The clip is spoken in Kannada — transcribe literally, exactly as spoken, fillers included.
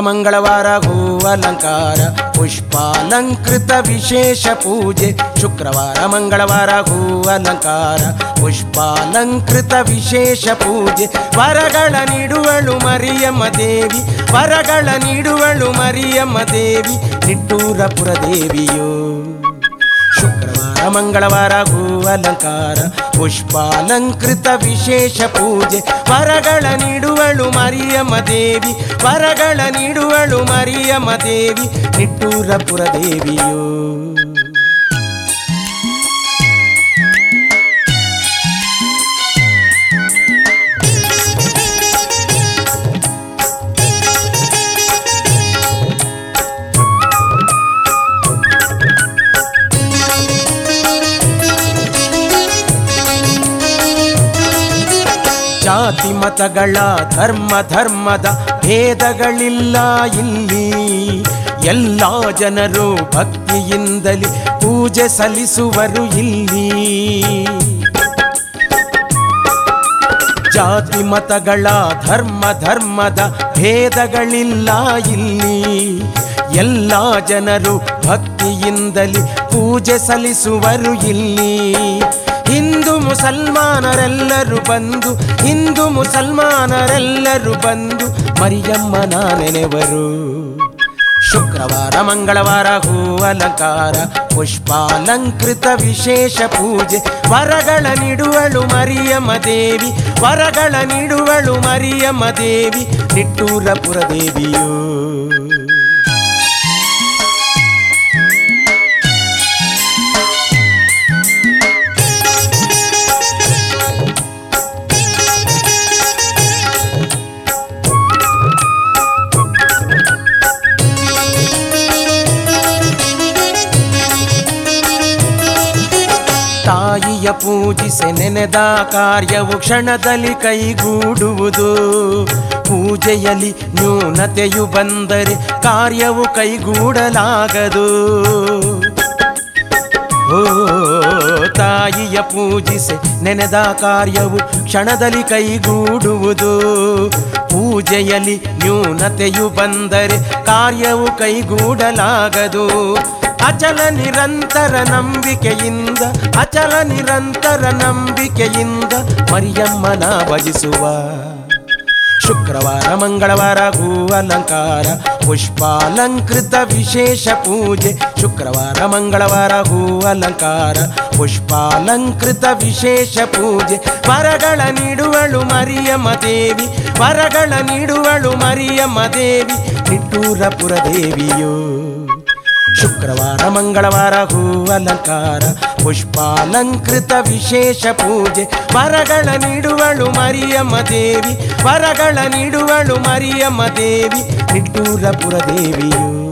ಮಂಗಳವಾರ ಹೂವಲಂಕಾರ ಪುಷ್ಪಾಲಂಕೃತ ವಿಶೇಷ ಪೂಜೆ. ಶುಕ್ರವಾರ ಮಂಗಳವಾರ ಹೂವಲಂಕಾರ ಪುಷ್ಪಾಲಂಕೃತ ವಿಶೇಷ ಪೂಜೆ. ವರಗಳ ನೀಡುವಳು ಮರಿಯಮ್ಮ ದೇವಿ, ವರಗಳ ನೀಡುವಳು ಮರಿಯಮ್ಮ ದೇವಿ, ನಿಟ್ಟೂರಪುರ ದೇವಿಯೋ. ಶುಕ್ರವಾರ ಮಂಗಳವಾರ ಹೂವಲಂಕಾರ ಪುಷ್ಪಾಲಂಕೃತ ವಿಶೇಷ ಪೂಜೆ. ವರಗಳ ನೀಡುವಳು ಮರಿಯಮ್ಮ ದೇವಿ, ವರಗಳ ನೀಡುವಳು ಮರಿಯಮ್ಮ ದೇವಿ, ನಿಟ್ಟೂರಪುರ ದೇವಿಯೋ. ಜಾತಿ ಮತಗಳ ಧರ್ಮ ಧರ್ಮದ ಭೇದಗಳಿಲ್ಲ ಇಲ್ಲಿ, ಎಲ್ಲ ಜನರು ಭಕ್ತಿಯಿಂದಲೇ ಪೂಜೆ ಸಲ್ಲಿಸುವರು ಇಲ್ಲಿ. ಜಾತಿ ಮತಗಳ ಧರ್ಮ ಧರ್ಮದ ಭೇದಗಳಿಲ್ಲ ಇಲ್ಲಿ, ಎಲ್ಲ ಜನರು ಭಕ್ತಿಯಿಂದಲೇ ಪೂಜೆ ಸಲ್ಲಿಸುವರು ಇಲ್ಲಿ. ಹಿಂದೂ ಮುಸಲ್ಮಾನರೆಲ್ಲರೂ ಬಂದು, ಹಿಂದೂ ಮುಸಲ್ಮಾನರೆಲ್ಲರೂ ಬಂದು ಮರಿಯಮ್ಮನ ನೆನೆವರು. ಶುಕ್ರವಾರ ಮಂಗಳವಾರ ಹೂವಲಂಕಾರ ಪುಷ್ಪಾಲಂಕೃತ ವಿಶೇಷ ಪೂಜೆ. ವರಗಳ ನೀಡುವಳು ಮರಿಯಮ್ಮ ದೇವಿ, ವರಗಳ ನೀಡುವಳು ಮರಿಯಮ್ಮ ದೇವಿ, ನಿಟ್ಟೂರಪುರ ದೇವಿಯೋ. ತಾಯಿಯ ಪೂಜಿಸಿ ನೆನೆದ ಕಾರ್ಯವು ಕ್ಷಣದಲ್ಲಿ ಕೈಗೂಡುವುದು. ಪೂಜೆಯಲ್ಲಿ ನ್ಯೂನತೆಯು ಬಂದರೆ ಕಾರ್ಯವು ಕೈಗೂಡಲಾಗದು. ಓ ತಾಯಿಯ ಪೂಜಿಸಿ ನೆನೆದ ಕಾರ್ಯವು ಕ್ಷಣದಲ್ಲಿ ಕೈಗೂಡುವುದು. ಪೂಜೆಯಲ್ಲಿ ನ್ಯೂನತೆಯು ಬಂದರೆ ಕಾರ್ಯವು ಕೈಗೂಡಲಾಗದು. ಅಚಲ ನಿರಂತರ ನಂಬಿಕೆಯಿಂದ, ಅಚಲ ನಿರಂತರ ನಂಬಿಕೆಯಿಂದ ಮರಿಯಮ್ಮನ ಭಜಿಸುವ. ಶುಕ್ರವಾರ ಮಂಗಳವಾರ ಹೂವಲಂಕಾರ ಪುಷ್ಪಾಲಂಕೃತ ವಿಶೇಷ ಪೂಜೆ. ಶುಕ್ರವಾರ ಮಂಗಳವಾರ ಹೂವಲಂಕಾರ ಪುಷ್ಪಾಲಂಕೃತ ವಿಶೇಷ ಪೂಜೆ. ವರಗಳ ನೀಡುವಳು ಮರಿಯಮ್ಮ ದೇವಿ, ವರಗಳ ನೀಡುವಳು ಮರಿಯಮ್ಮ ದೇವಿ, ನಿಟ್ಟೂರಪುರ ದೇವಿಯೋ. ಶುಕ್ರವಾರ ಮಂಗಳವಾರ ಹೂವಲಂಕಾರ ಪುಷ್ಪಾಲಂಕೃತ ವಿಶೇಷ ಪೂಜೆ. ವರಗಳ ನೀಡುವಳು ಮರಿಯಮ್ಮ ದೇವಿ, ವರಗಳ ನೀಡುವಳು ಮರಿಯಮ್ಮ ದೇವಿ, ನಿಟ್ಟೂರಪುರ ದೇವಿಯೋ.